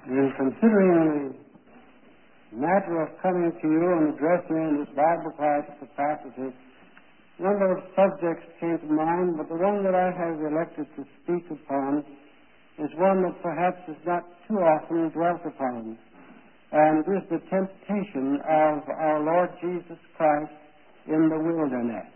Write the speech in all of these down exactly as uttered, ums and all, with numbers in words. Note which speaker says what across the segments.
Speaker 1: In considering the matter of coming to you and addressing in this Bible class capacity, a number of subjects came to mind, but the one that I have elected to speak upon is one that perhaps is not too often dwelt upon, and it is the temptation of our Lord Jesus Christ in the wilderness.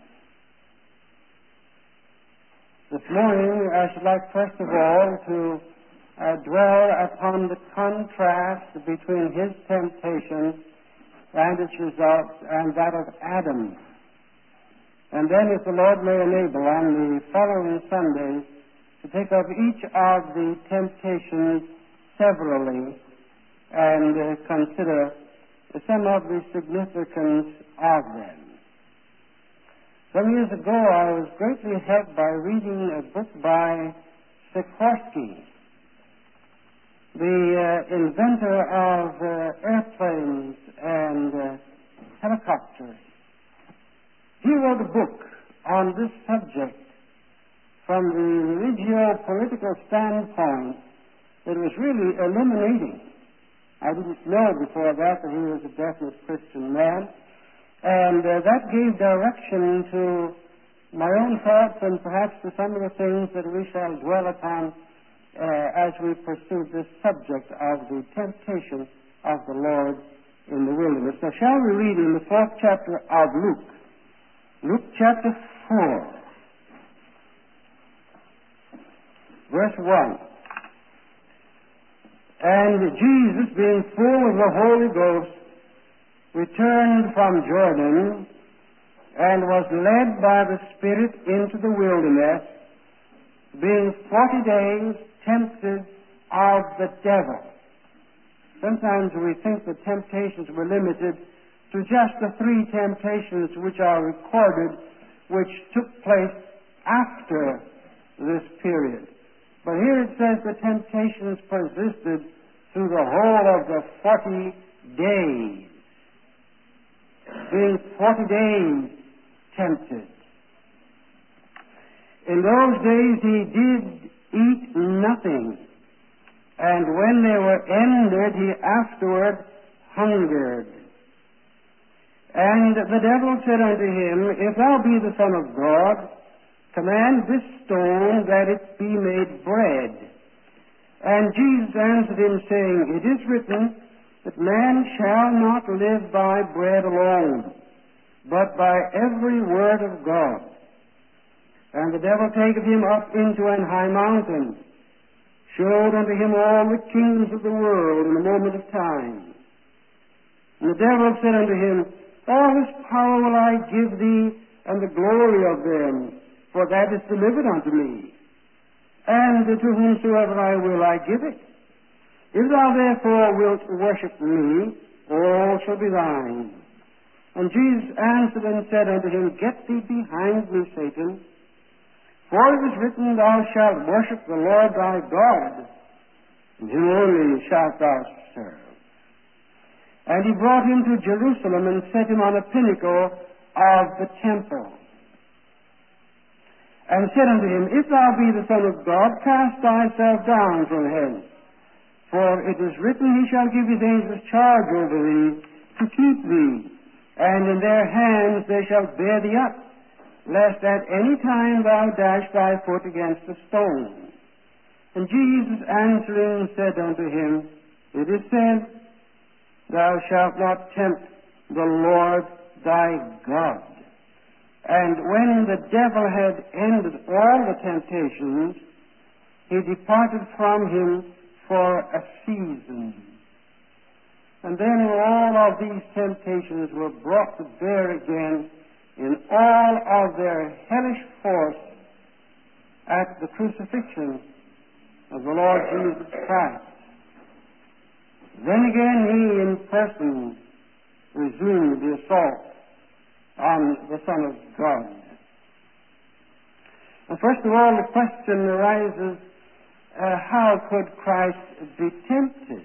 Speaker 1: This morning, I should like first of all to Uh, dwell upon the contrast between his temptation and its results and that of Adam. And then, if the Lord may enable, on the following Sundays, to take up each of the temptations severally and uh, consider some of the significance of them. Some years ago, I was greatly helped by reading a book by Sikorsky, the uh, inventor of uh, airplanes and uh, helicopters. He wrote a book on this subject from the religio-political standpoint that was really illuminating. I didn't know before that that he was a definite Christian man, and uh, that gave direction to my own thoughts and perhaps to some of the things that we shall dwell upon Uh, as we pursue this subject of the temptation of the Lord in the wilderness. Now, shall we read in the fourth chapter of Luke, Luke chapter four, verse one. And Jesus, being full of the Holy Ghost, returned from Jordan and was led by the Spirit into the wilderness, being forty days tempted of the devil. Sometimes we think the temptations were limited to just the three temptations which are recorded, which took place after this period. But here it says the temptations persisted through the whole of the forty days, being forty days tempted. In those days he did eat nothing, and when they were ended, he afterward hungered. And the devil said unto him, If thou be the Son of God, command this stone that it be made bread. And Jesus answered him, saying, It is written, that man shall not live by bread alone, but by every word of God. And the devil taketh him up into an high mountain, showed unto him all the kingdoms of the world in a moment of time. And the devil said unto him, All this power will I give thee, and the glory of them, for that is delivered unto me. And to whomsoever I will I give it. If thou therefore wilt worship me, all shall be thine. And Jesus answered and said unto him, Get thee behind me, Satan. For it is written, Thou shalt worship the Lord thy God, and him only shalt thou serve. And he brought him to Jerusalem and set him on a pinnacle of the temple, and said unto him, If thou be the Son of God, cast thyself down from hence. For it is written, He shall give his angels charge over thee, to keep thee, and in their hands they shall bear thee up, lest at any time thou dash thy foot against a stone. And Jesus answering said unto him, It is said, Thou shalt not tempt the Lord thy God. And when the devil had ended all the temptations, he departed from him for a season. And then all of these temptations were brought to bear again in all of their hellish force at the crucifixion of the Lord Jesus Christ. Then again he in person resumed the assault on the Son of God. And first of all, the question arises, uh, how could Christ be tempted?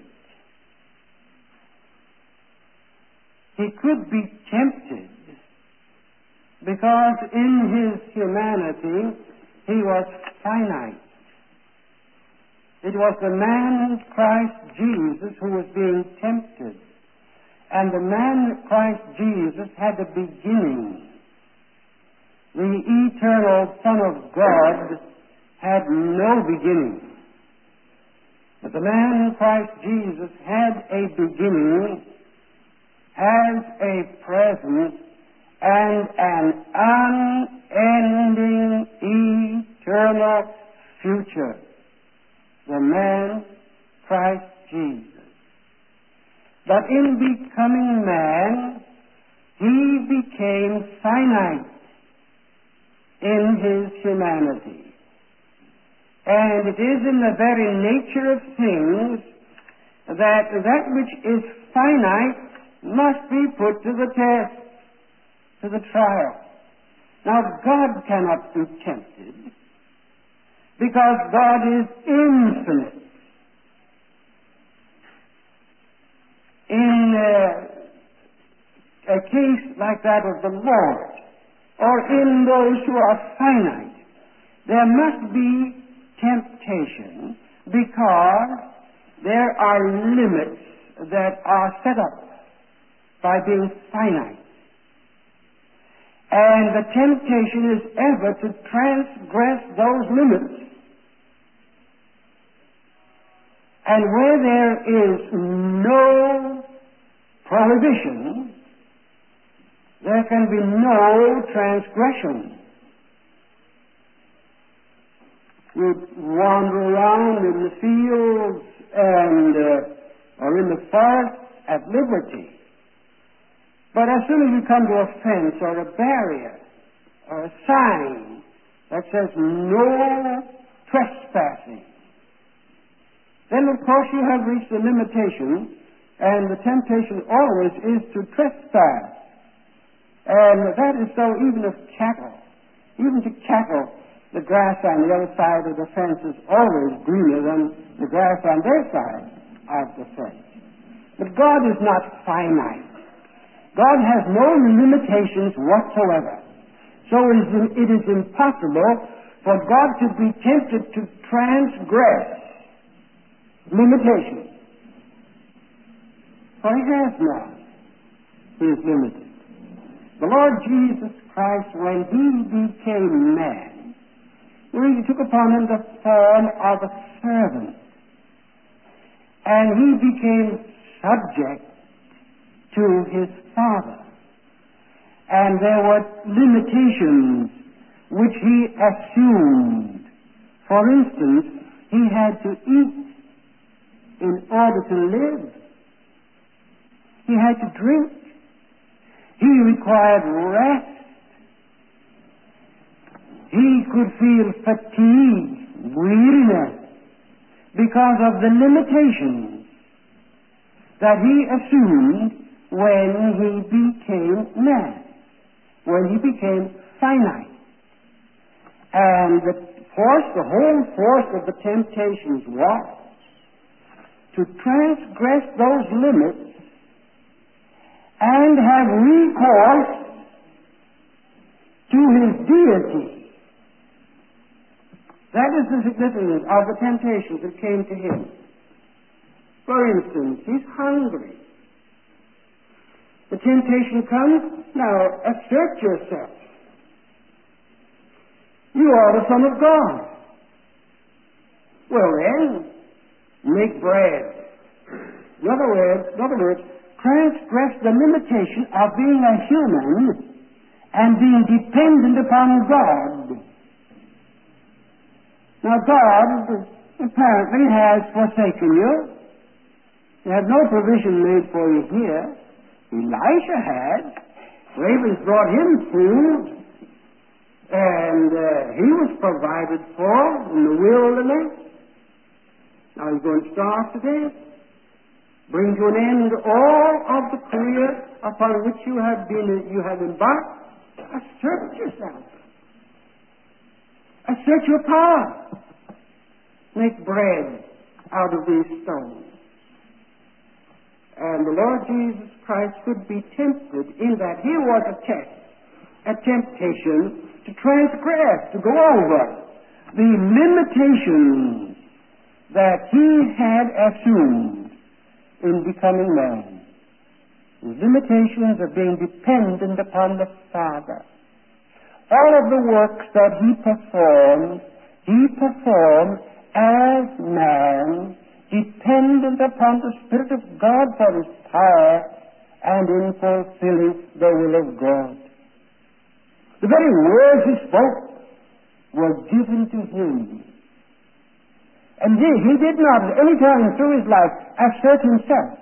Speaker 1: He could be tempted because in his humanity he was finite. It was the man Christ Jesus who was being tempted. And the man Christ Jesus had a beginning. The eternal Son of God had no beginning. But the man Christ Jesus had a beginning, has a present, and an unending eternal future. The man Christ Jesus. But in becoming man, he became finite in his humanity. And it is in the very nature of things that that which is finite must be put to the test, to the trial. Now, God cannot be tempted because God is infinite. In uh, a case like that of the Lord, or in those who are finite, there must be temptation because there are limits that are set up by being finite. And the temptation is ever to transgress those limits. And where there is no prohibition, there can be no transgression. You wander around in the fields and uh, or in the forest at liberty. But as soon as you come to a fence or a barrier or a sign that says no trespassing, then of course you have reached the limitation, and the temptation always is to trespass. And that is so even of cattle. Even to cattle, the grass on the other side of the fence is always greener than the grass on their side of the fence. But God is not finite. God has no limitations whatsoever. So it is, it is impossible for God to be tempted to transgress limitations. For he has none. He is limited. The Lord Jesus Christ, when he became man, he took upon him the form of a servant. And he became subject to his Father. And there were limitations which he assumed. For instance, he had to eat in order to live. He had to drink. He required rest. He could feel fatigue, weariness, because of the limitations that he assumed when he became man, when he became finite. And the force, the whole force of the temptations was to transgress those limits and have recourse to his deity. That is the significance of the temptations that came to him. For instance, he's hungry. The temptation comes, now assert yourself. You are the Son of God. Well then, make bread. In other words, in other words, transgress the limitation of being a human and being dependent upon God. Now God apparently has forsaken you. You have no provision made for you here. Elisha had. Ravens brought him food, and uh, he was provided for in the wilderness. Now he's going to starve to death. Bring to an end all of the career upon which you have been, you have embarked. Assert yourself. Assert your power. Make bread out of these stones. And the Lord Jesus Christ could be tempted in that here was a test, a temptation to transgress, to go over the limitations that he had assumed in becoming man. His limitations of being dependent upon the Father. All of the works that he performed, he performed as man, dependent upon the Spirit of God for his power and in fulfilling the will of God. The very words he spoke were given to him. And he, he did not at any time through his life assert himself.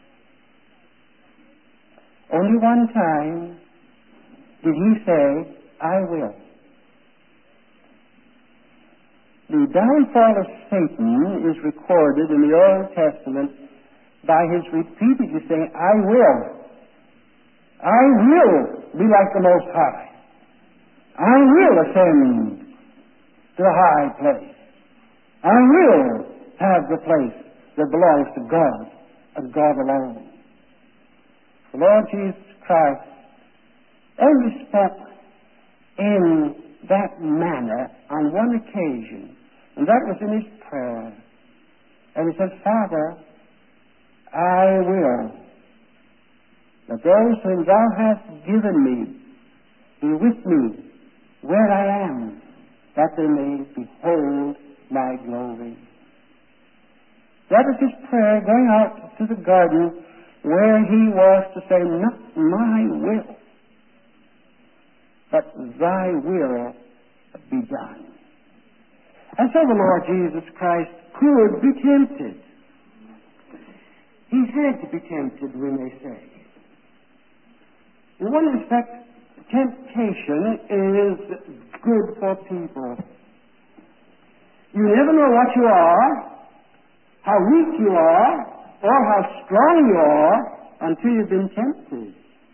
Speaker 1: Only one time did he say, I will. The downfall of Satan is recorded in the Old Testament by his repeatedly saying, I will. I will be like the Most High. I will ascend to a high place. I will have the place that belongs to God and God alone. The Lord Jesus Christ only spoke in that manner on one occasion, and that was in his prayer. And he said, Father, I will that those whom thou hast given me be with me where I am, that they may behold my glory. That was his prayer going out to the garden where he was to say, not my will, but thy will be done. And so the Lord Jesus Christ could be tempted. He had to be tempted, we may say. In one respect, temptation is good for people. You never know what you are, how weak you are, or how strong you are until you've been tempted.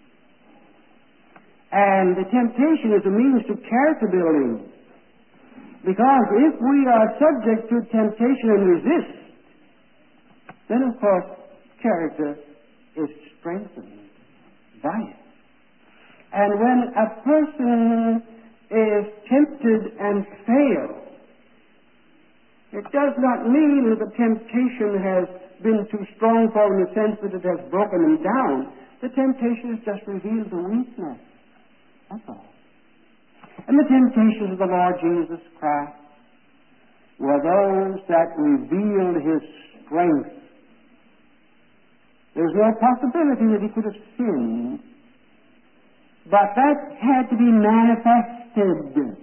Speaker 1: And the temptation is a means to character building. Because if we are subject to temptation and resist, then of course character is strengthened by it. And when a person is tempted and fails, it does not mean that the temptation has been too strong for him in the sense that it has broken him down. The temptation has just revealed the weakness. That's all. And the temptations of the Lord Jesus Christ were those that revealed his strength. There's no possibility that he could have sinned, but that had to be manifested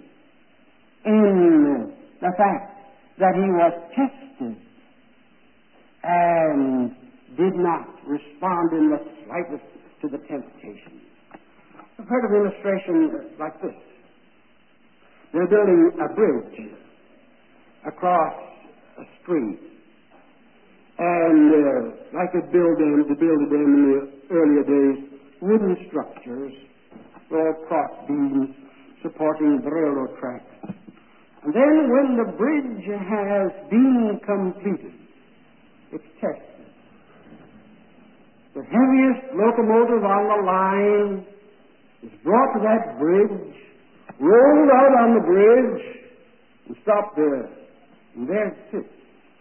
Speaker 1: in the fact that he was tested and did not respond in the slightest to the temptation. I've heard of an illustration like this. They're building a bridge across a street. And uh, like they build them, they built them in the earlier days, wooden structures, or cross beams supporting the railroad tracks. And then when the bridge has been completed, it's tested. The heaviest locomotive on the line is brought to that bridge, rolled out on the bridge, and stopped there. And there it sits,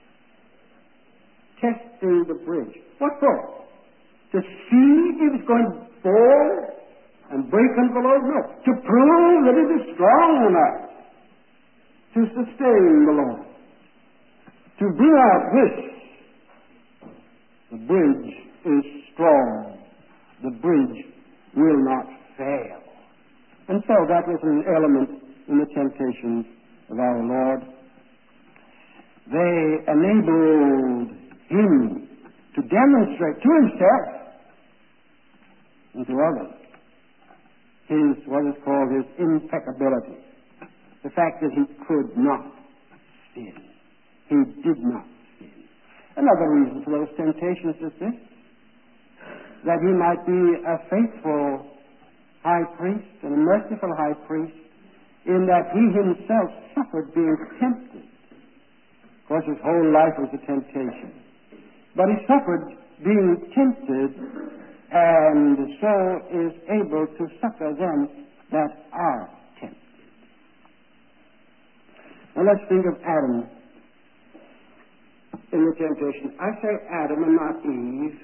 Speaker 1: testing the bridge. What for? To see if it's going to fall and break under the load? No. To prove that it is strong enough to sustain the load. To bring out this, the bridge is strong. The bridge will not fail. And so that was an element in the temptations of our Lord. They enabled him to demonstrate to himself and to others his, what is called his impeccability. The fact that he could not sin. He did not sin. Another reason for those temptations is this, that he might be a faithful high priest and a merciful high priest in that he himself suffered being tempted. Of course, his whole life was a temptation. But he suffered being tempted and so is able to succor them that are tempted. Now let's think of Adam. in the temptation. I say Adam and not Eve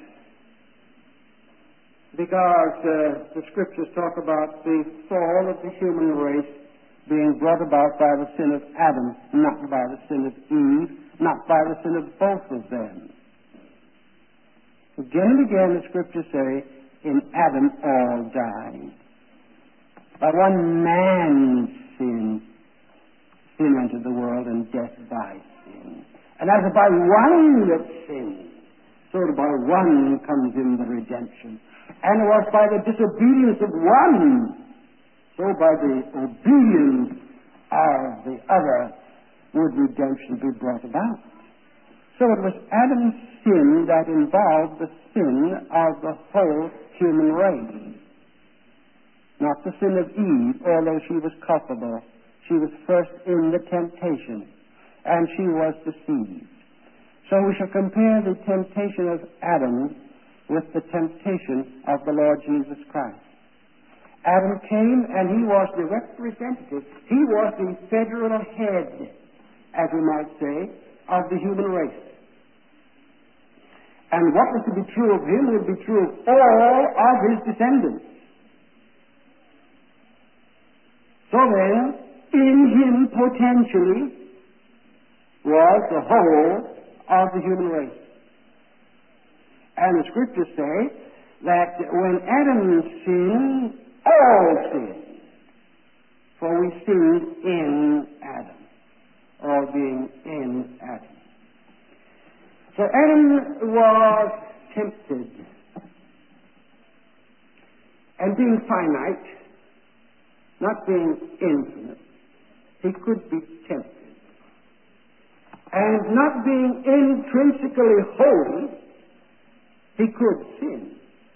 Speaker 1: because uh, the Scriptures talk about the fall of the human race being brought about by the sin of Adam, not by the sin of Eve, not by the sin of both of them. Again and again the Scriptures say, in Adam all died. By one man's sin, sin entered the world, and death by sin. And as by one that sinned, so by one comes in the redemption. And it was by the disobedience of one, so by the obedience of the other would redemption be brought about. So it was Adam's sin that involved the sin of the whole human race. Not the sin of Eve, although she was culpable. She was first in the temptation, and she was deceived. So we shall compare the temptation of Adam with the temptation of the Lord Jesus Christ. Adam came, and he was the representative. He was the federal head, as we might say, of the human race. And what was to be true of him would be true of all of his descendants. So then, in him potentially was the whole of the human race. And the Scriptures say that when Adam sinned, all sinned. For we sinned in Adam, all being in Adam. So Adam was tempted. And being finite, not being infinite, he could be tempted. And not being intrinsically holy, he could sin.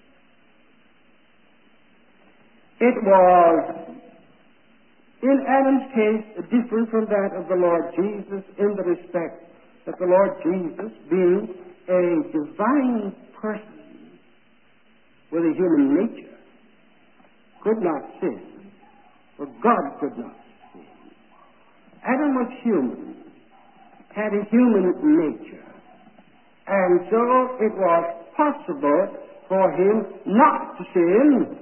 Speaker 1: It was, in Adam's case, different from that of the Lord Jesus in the respect that the Lord Jesus, being a divine person with a human nature, could not sin. For God could not sin. Adam was human, had a human nature, and so it was possible for him not to sin,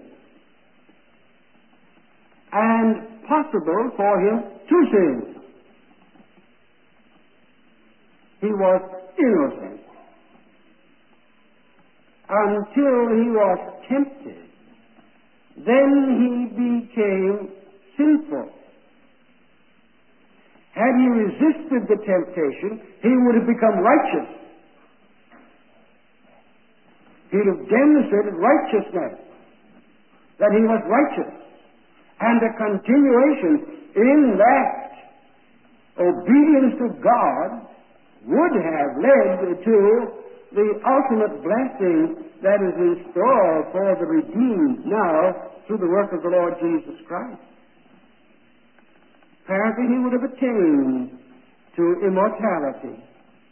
Speaker 1: and possible for him to sin. He was innocent until he was tempted. Then he became sinful. Had he resisted the temptation, he would have become righteous. He'd have demonstrated righteousness, that he was righteous. And a continuation in that obedience to God would have led to the ultimate blessing that is in store for the redeemed now through the work of the Lord Jesus Christ. Apparently he would have attained to immortality.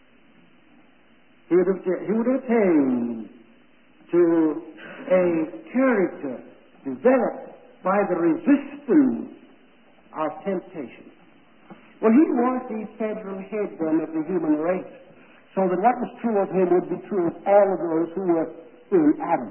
Speaker 1: He would have, he would have attained to a character developed by the resistance of temptation. Well, he was the federal head then of the human race, so that what was true of him would be true of all of those who were in Adam.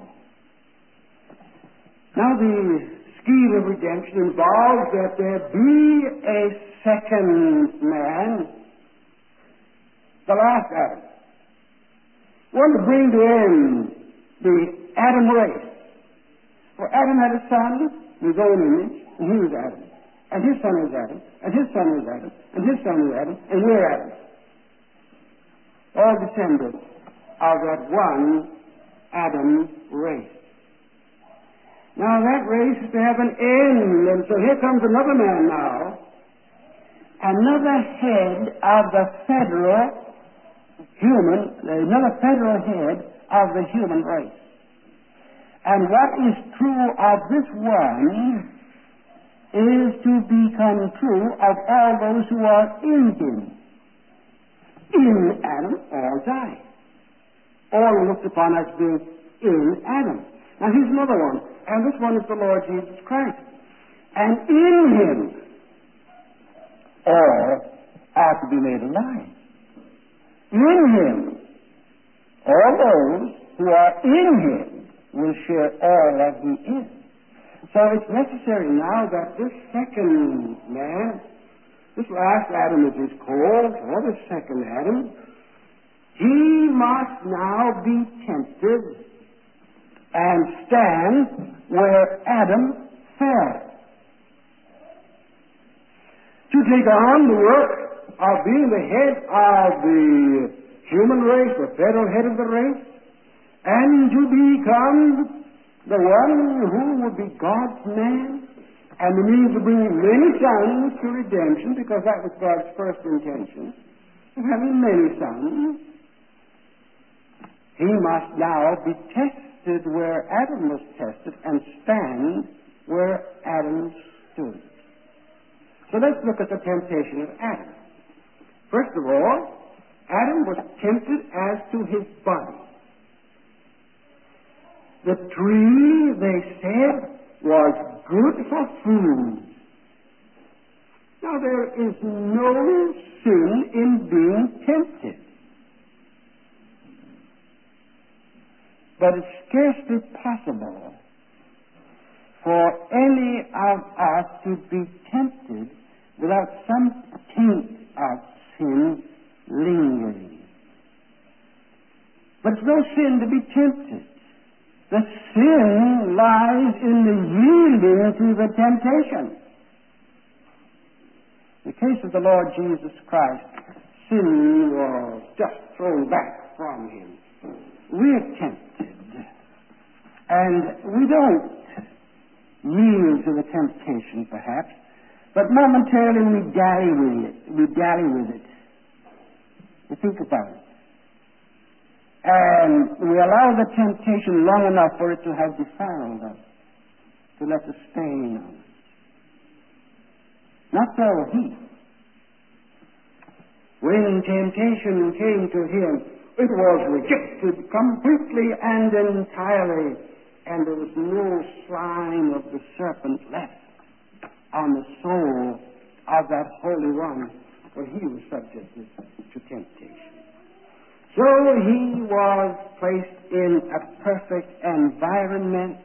Speaker 1: Now, the scheme of redemption involves that there be a second man, the last Adam, one to bring to end the Adam race. For Adam had a son, his own image, and he was Adam. And his son was Adam, and his son was Adam, and his son was Adam, and we're Adam. All descendants of that one Adam race. Now that race is to have an end, and so here comes another man now, another head of the federal human, another federal head of the human race. And what is true of this one is to become true of all those who are in him. In Adam, all die. All are looked upon as being in Adam. Now here's another one, and this one is the Lord Jesus Christ. And in him, all are to be made alive. in him. All those who are in him will share all that he is. So it's necessary now that this second man, this last Adam as he's called, or the second Adam, he must now be tempted and stand where Adam fell. To take on the work of being the head of the human race, the federal head of the race, and to become the one who would be God's man, and the means of bringing many sons to redemption, because that was God's first intention, of having many sons. He must now be tested where Adam was tested and stand where Adam stood. So let's look at the temptation of Adam. First of all, Adam was tempted as to his body. The tree, they said, was good for food. Now, there is no sin in being tempted. But it's scarcely possible for any of us to be tempted without some taint of sin lingering. But it's no sin to be tempted. The sin lies in the yielding to the temptation. In the case of the Lord Jesus Christ, sin was just thrown back from him. We're tempted, and we don't yield to the temptation, perhaps, but momentarily we dally with it. We dally with it. We think about it. And we allow the temptation long enough for it to have defiled us, to let the stain on us. Not so he. When temptation came to him, it was rejected completely and entirely, and there was no sign of the serpent left on the soul of that Holy One, for he was subjected to temptation. So he was placed in a perfect environment,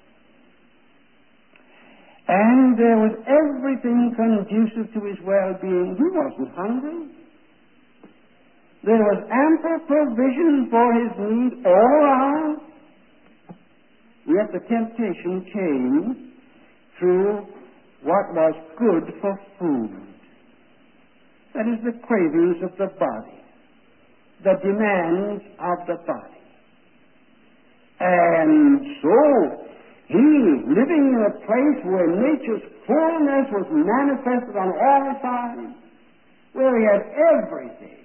Speaker 1: and there was everything conducive to his well-being. He wasn't hungry. There was ample provision for his need all around. Yet the temptation came through what was good for food. That is, the cravings of the body, the demands of the body. And so, he, living in a place where nature's fullness was manifested on all sides, where he had everything,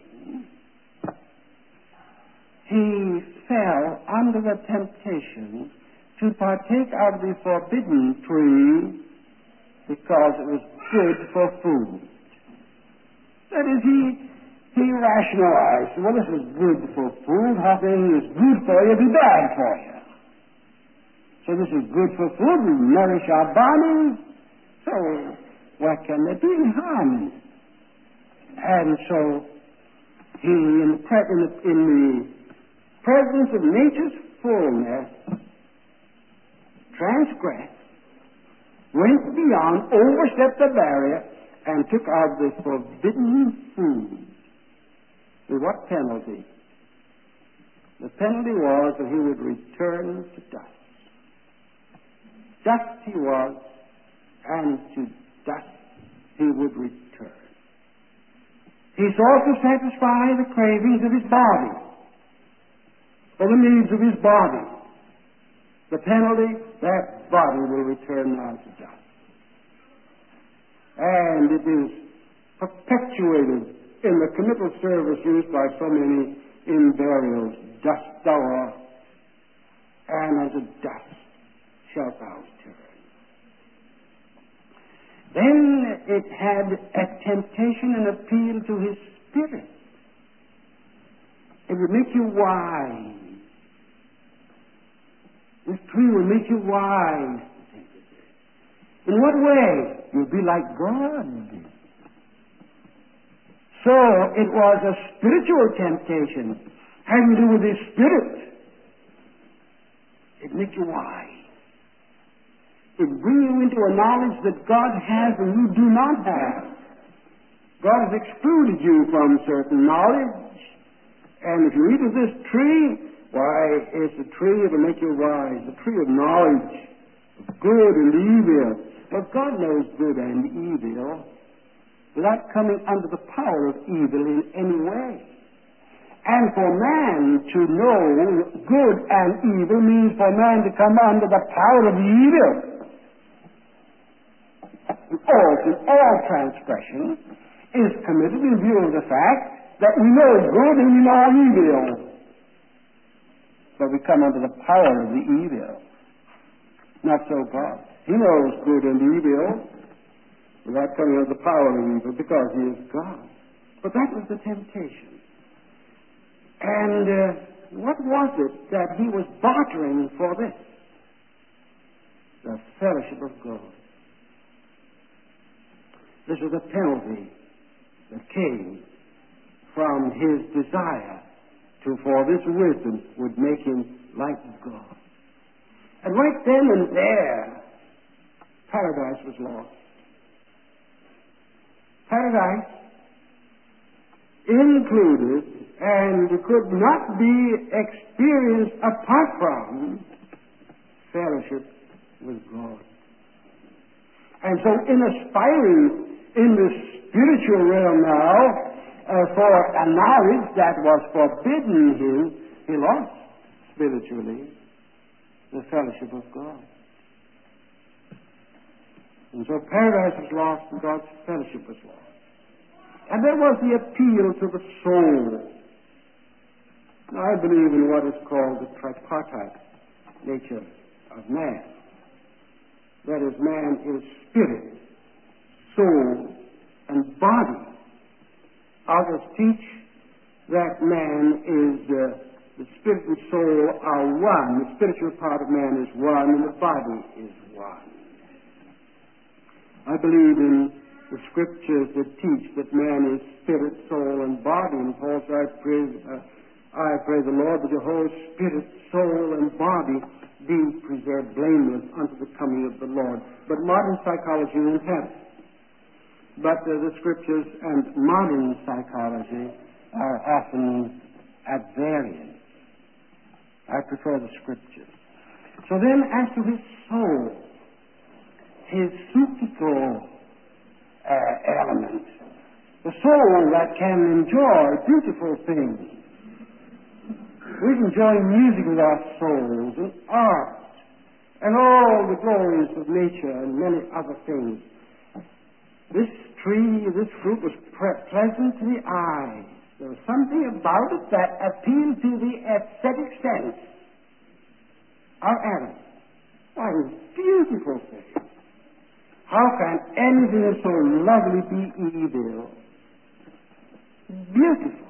Speaker 1: he fell under the temptation to partake of the forbidden tree because it was good for food. That is, he, he rationalized, well, this is good for food. Nothing is good for you, be bad for you. So this is good for food. We nourish our bodies. So what can there be any harm in it? And so he, in the, in the, in the presence of nature's fullness, transgressed, went beyond, overstepped the barrier, and took out the forbidden food. With what penalty? The penalty was that he would return to dust. Dust he was, and to dust he would return. He sought to satisfy the cravings of his body, or the needs of his body. The penalty, that body will return now to dust. And it is perpetuated in the committal service used by so many in burials. Dust thou art, and unto dust shalt thou return. Then it had a temptation and appeal to his spirit. It would make you wise. This tree will make you wise. In what way? You'll be like God.
Speaker 2: So it was a spiritual temptation, having to do with His Spirit. It makes you wise. It brings you into a knowledge that God has and you do not have. God has excluded you from certain knowledge. And if you eat of this tree, why, it's a tree that will make you wise, the tree of knowledge, of good and evil. But God knows good and evil without coming under the power of evil in any way. And for man to know good and evil means for man to come under the power of evil. All sin, all transgression is committed in view of the fact that we know good and we know evil. But we come under the power of the evil. Not so God. He knows good and evil without coming under the power of evil because He is God. But that was the temptation. And uh, what was it that He was bartering for this? The fellowship of God. This was a penalty that came from His desire to, for this wisdom would make Him like God. And right then and there, paradise was lost. Paradise included and could not be experienced apart from fellowship with God. And so in aspiring in the spiritual realm now uh, for a knowledge that was forbidden him, he lost spiritually the fellowship of God. And so paradise was lost and God's fellowship was lost. And there was the appeal to the soul. Now, I believe in what is called the tripartite nature of man. That is, man is spirit, soul, and body. Others teach that man is, uh, the spirit and soul are one. The spiritual part of man is one, and the body is one. I believe in the scriptures that teach that man is spirit, soul, and body. And Paul said, I pray, uh, I pray the Lord that your whole spirit, soul, and body be preserved blameless unto the coming of the Lord. But modern psychology won't have it. But uh, the scriptures and modern psychology are often at variance. I prefer the scriptures. So then, as to his soul, his psychical uh, element, the soul that can enjoy beautiful things. We enjoy music with our souls and art and all the glories of nature and many other things. This tree, this fruit was pre- pleasant to the eye. There was something about it that appealed to the aesthetic sense. Our Adam. Why, it was beautiful thing. How can anything so lovely be evil? Beautiful.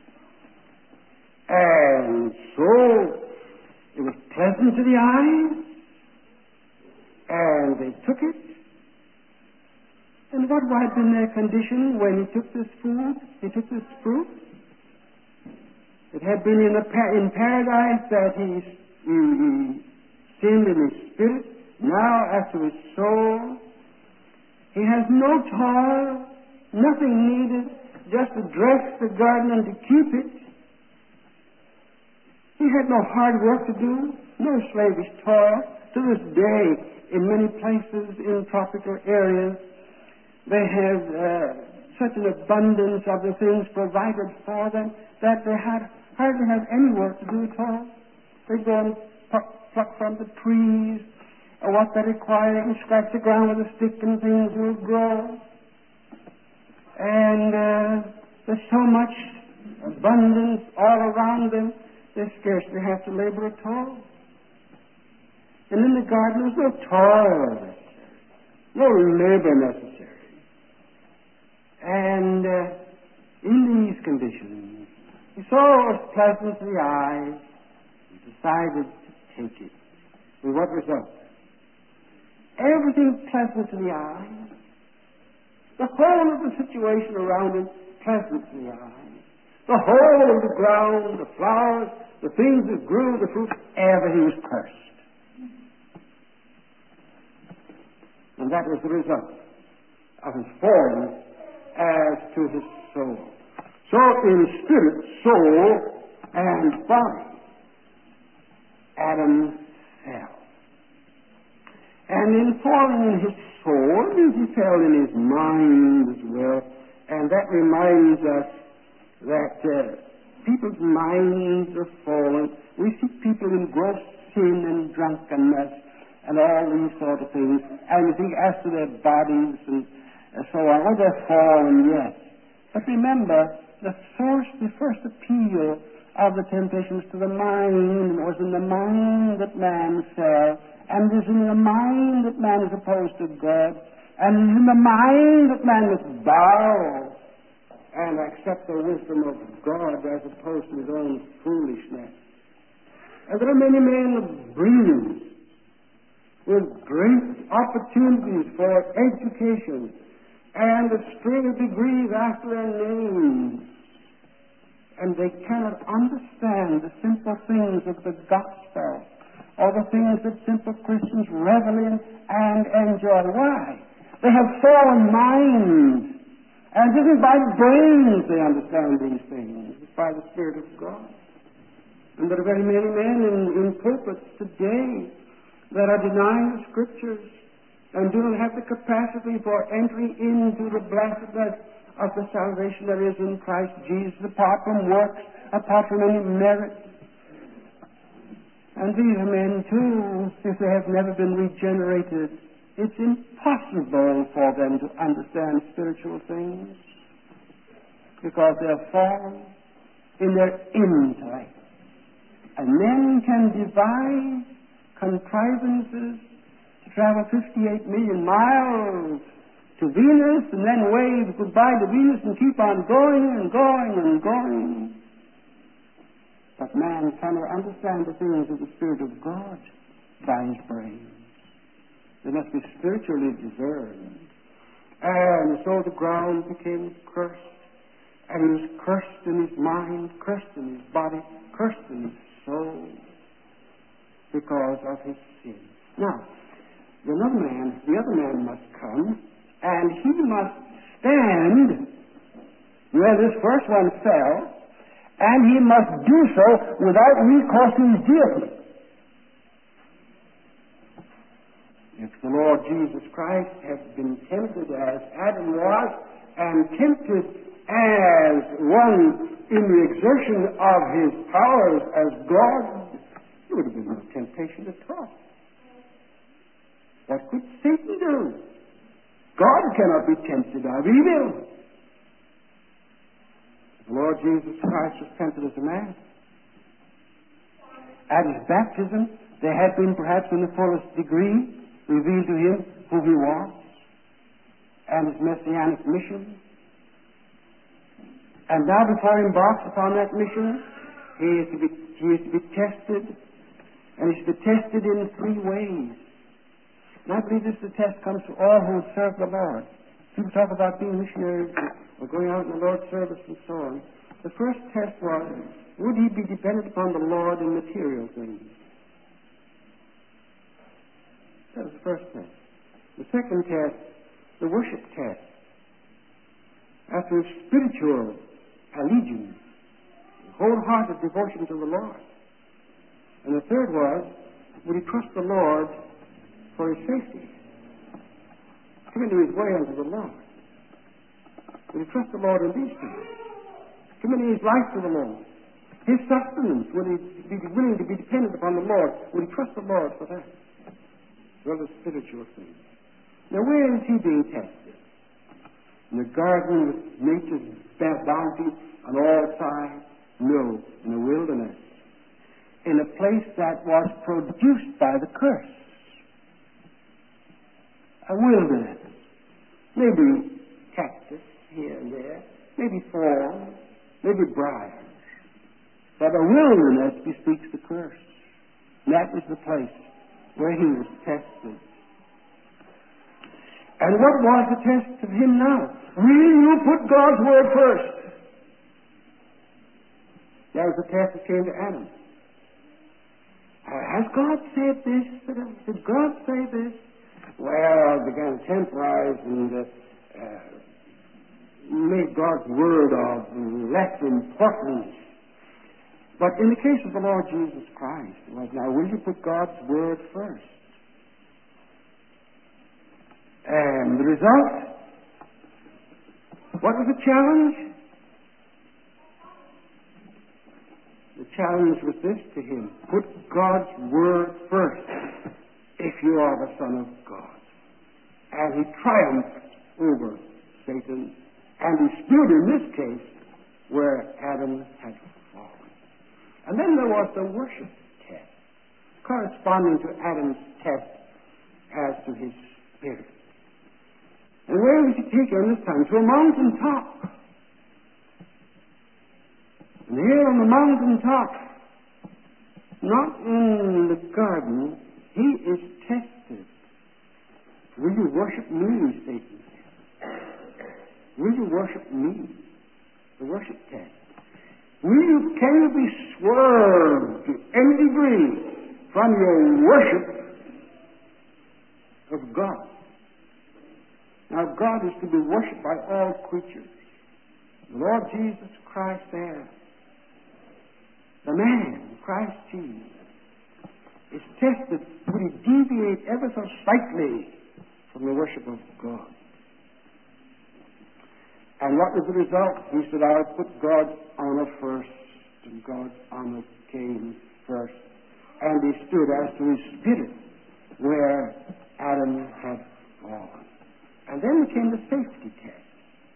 Speaker 2: And so it was pleasant to the eyes, and they took it. And what had been their condition when he took this food? He took this fruit. It had been in, the pa- in paradise that he, he, he sinned in his spirit. Now, as to his soul, he has no toil, nothing needed, just to dress the garden and to keep it. He had no hard work to do, no slavish toil. To this day, in many places in tropical areas, they have uh, such an abundance of the things provided for them that they had hardly have any work to do at all. They go and pluck, pluck from the trees, or what they require, and scratch the ground with a stick and things will grow. And uh, there's so much abundance all around them, they scarcely have to labor at all. And in the garden there's no toil necessary, no labor necessary. And uh, in these conditions, he saw it was pleasant to the eyes, and decided to take it. With what result? Everything pleasant to the eyes. The whole of the situation around him pleasant to the eye. The whole of the ground, the flowers, the things that grew, the fruit, everything was cursed. And that was the result of his falling as to his soul. So in spirit, soul, and body, Adam fell. And in falling in his soul, he fell in his mind as well. And that reminds us that uh, people's minds are fallen. We see people in gross sin and drunkenness and all these sort of things. And we think as to their bodies and so on, oh, they're fallen, yes. But remember, the first, the first appeal of the temptation was to the mind. It was in the mind that man fell. And it is in the mind that man is opposed to God. And it is in the mind that man must bow and accept the wisdom of God as opposed to his own foolishness. And there are many men of brilliance with great opportunities for education and a string of degrees after their names. And they cannot understand the simple things of the gospel or the things that simple Christians revel in and enjoy. Why? They have fallen minds. And it isn't by brains they understand these things. It's by the Spirit of God. And there are very many men in, in pulpits today that are denying the Scriptures and do not have the capacity for entering into the blessedness of the salvation there is in Christ Jesus, apart from works, apart from any merit. And these are men, too, if they have never been regenerated, it's impossible for them to understand spiritual things because they are fallen in their intellect. And men can devise contrivances to travel fifty-eight million miles to Venus and then wave goodbye to Venus and keep on going and going and going. But man cannot understand the things of the Spirit of God by his brain. They must be spiritually discerned. And so the ground became cursed. And he was cursed in his mind, cursed in his body, cursed in his soul because of his sin. Now, the other man, the other man must come, and he must stand where this first one fell, and he must do so without recourse to his deity. If the Lord Jesus Christ had been tempted as Adam was, and tempted as one in the exertion of his powers as God, there would have been no temptation at all. What could Satan do? God cannot be tempted of evil. The Lord Jesus Christ was tempted as a man. At his baptism, there had been perhaps in the fullest degree revealed to him who he was and his messianic mission. And now before he embarks upon that mission, he is to be, he is to be tested, and he is to be tested in three ways. And I believe this the test comes to all who serve the Lord. People talk about being missionaries or going out in the Lord's service and so on. The first test was, would he be dependent upon the Lord in material things? That was the first test. The second test, the worship test. After his spiritual allegiance, wholehearted devotion to the Lord. And the third was, would he trust the Lord for his safety? Committing his way unto the Lord. Would he trust the Lord in these things? Committing his life to the Lord. His sustenance, would he be willing to be dependent upon the Lord? Would he trust the Lord for that? As well as spiritual things. Now, where is he being tested? In the garden with nature's bounty on all sides? No, in the wilderness. In a place that was produced by the curse. A wilderness. Maybe cactus here and there. Maybe thorns. Maybe briars. But a wilderness bespeaks the curse. And that was the place where he was tested. And what was the test of him now? Will you put God's word first? That was the test that came to Adam. Has God said this? Did God say this? Well, I began to temporize and uh, uh, make God's word of less importance. But in the case of the Lord Jesus Christ, it was, now, will you put God's word first? And the result? What was the challenge? The challenge was this to him: put God's word first if you are the Son of God. And he triumphed over Satan, and he stood in this case where Adam had fallen. And then there was the worship test, corresponding to Adam's test as to his spirit. And where was he taken this time? To a mountain top. And here on the mountain top, not in the garden, he is tested. Will you worship me, Satan? Will you worship me? The worship test. Will you, can you be swerved to any degree from your worship of God? Now, God is to be worshipped by all creatures. The Lord Jesus Christ there, the man, Christ Jesus, is tested. Would he deviate ever so slightly from the worship of God? And what was the result? He said, I'll put God's honor first, and God's honor came first. And he stood as to his spirit where Adam had fallen. And then came the safety test.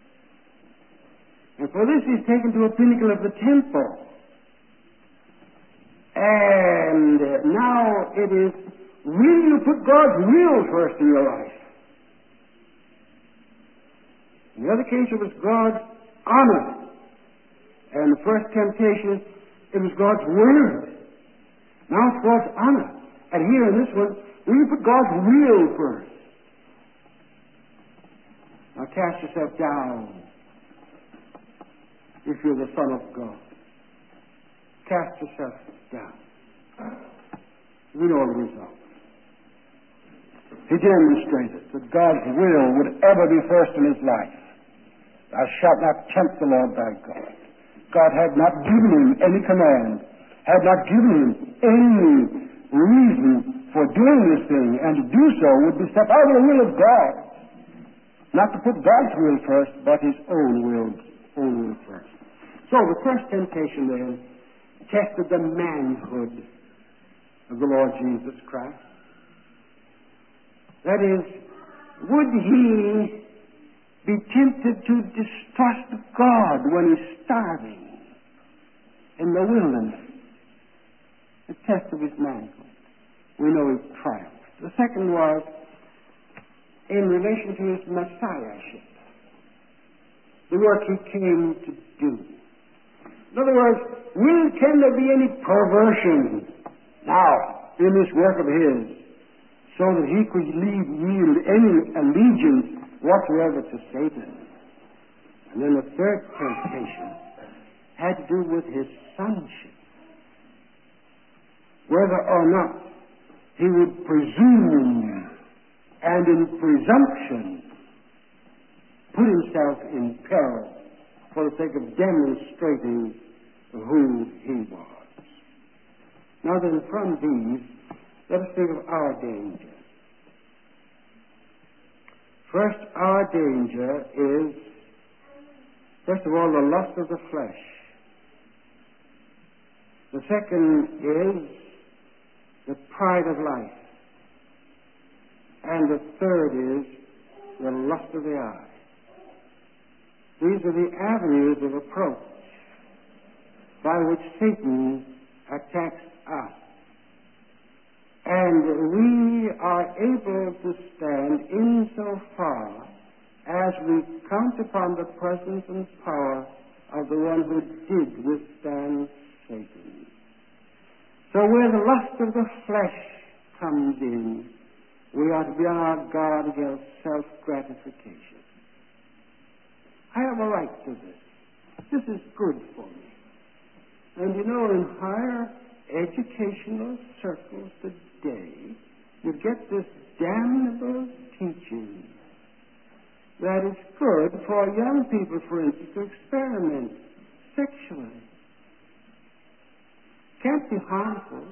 Speaker 2: And for this he's taken to a pinnacle of the temple. And now it is, will you put God's will first in your life? In the other case, it was God's honor. And the first temptation, it was God's word. Now it's God's honor. And here in this one, will you put God's will first? Now cast yourself down if you're the Son of God. Cast yourself down. We know the result. He demonstrated that God's will would ever be first in his life. Thou shalt not tempt the Lord thy God. God had not given him any command, had not given him any reason for doing this thing, and to do so would be step out of the will of God. Not to put God's will first, but his own will, own will first. So the first temptation then tested the manhood of the Lord Jesus Christ. That is, would he be tempted to distrust God when he's starving in the wilderness? The test of his manhood. We know he triumphed. The second was in relation to his messiahship, the work he came to do. In other words, will, can there be any perversion now in this work of his so that he could leave, yield any allegiance whatsoever to Satan? And then the third temptation had to do with his sonship. Whether or not he would presume and in presumption put himself in peril for the sake of demonstrating who he was. Now then, from these, let us think of our danger. First, our danger is, first of all, the lust of the flesh. The second is the pride of life. And the third is the lust of the eye. These are the avenues of approach by which Satan attacks us. And we are able to stand insofar as we count upon the presence and power of the one who did withstand Satan. So where the lust of the flesh comes in, We ought to be on our guard against self-gratification. I have a right to this. This is good for me. And you know, in higher educational circles today, you get this damnable teaching that it's good for young people, for instance, to experiment sexually. Can't be harmful.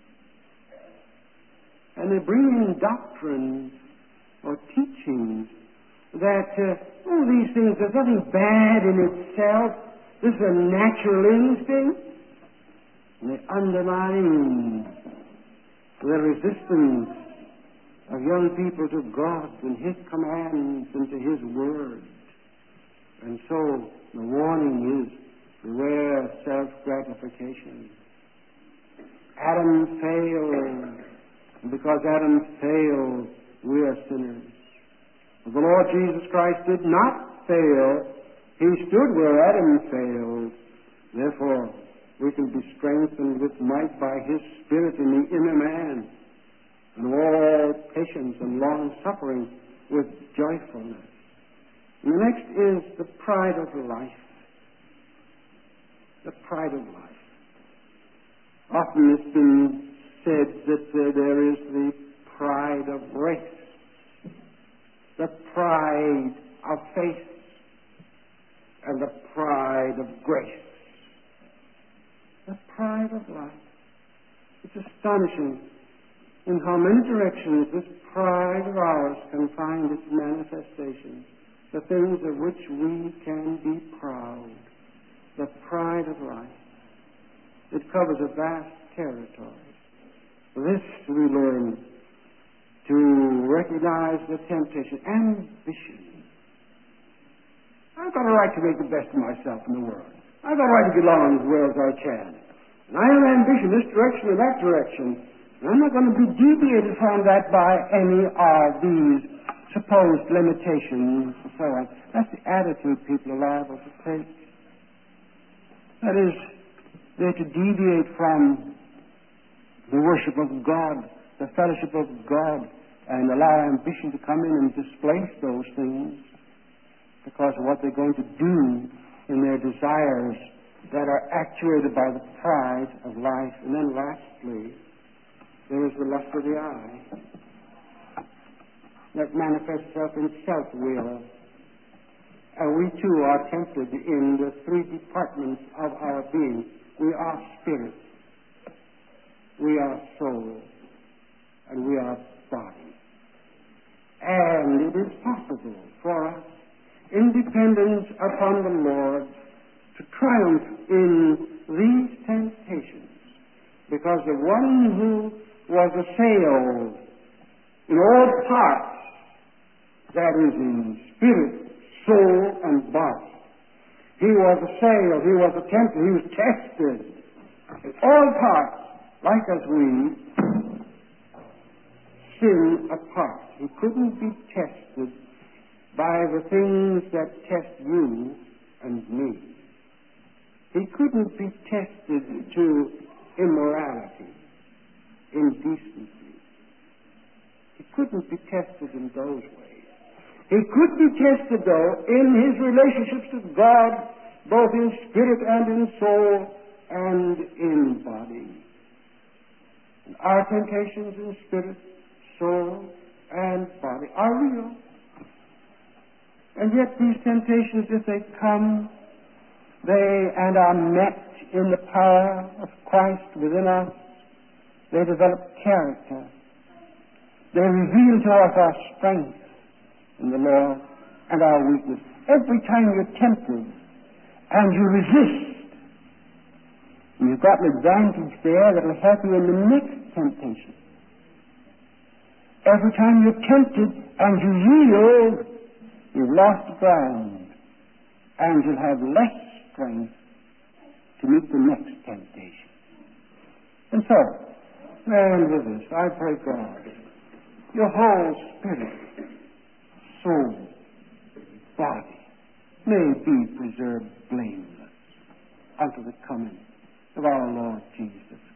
Speaker 2: And they bring in doctrines or teachings that, uh, oh, these things, there's nothing bad in itself. This is a natural instinct. And they undermine the resistance of young people to God and His commands and to His Word. And so the warning is, beware of self-gratification. Adam failed. And because Adam failed, we are sinners. But the Lord Jesus Christ did not fail. He stood where Adam failed. Therefore, we can be strengthened with might by His Spirit in the inner man, and all patience and long-suffering with joyfulness. And the next is the pride of life. The pride of life. Often it's been said that uh, there is the pride of race, the pride of faith, and the pride of grace. The pride of life. It's astonishing in how many directions this pride of ours can find its manifestation. The things of which we can be proud. The pride of life. It covers a vast territory. This we learn to recognize the temptation. Ambition. I've got a right to make the best of myself in the world. I've got a right to get along as well as I can. And I have ambition this direction or that direction. And I'm not going to be deviated from that by any of these supposed limitations and so on. That's the attitude people are liable to take. That is, they're to deviate from the worship of God, the fellowship of God, and allow ambition to come in and displace those things because of what they're going to do in their desires that are actuated by the pride of life. And then lastly, there is the lust of the eye that manifests itself in self-will. And we too are tempted in the three departments of our being. We are spirit, we are soul, and we are body. And it is possible for us, in dependence upon the Lord, to triumph in these temptations, because the one who was assailed in all parts, that is, in spirit, soul, and body, he was assailed, he was attempted, he was tested in all parts, like as we sin apart. He couldn't be tested by the things that test you and me. He couldn't be tested to immorality, indecency. He couldn't be tested in those ways. He could be tested, though, in his relationships with God, both in spirit and in soul and in body. And our temptations in spirit, soul, and body are real. And yet these temptations, if they come, they and are met in the power of Christ within us, they develop character. They reveal to us our strength in the Lord and our weakness. Every time you're tempted and you resist, you've got an advantage there that will help you in the next temptation. Every time you're tempted and you yield, you've lost ground, and you'll have less strength to meet the next temptation. And so, and with this, I pray God, your whole spirit, soul, body may be preserved blameless unto the coming of our Lord Jesus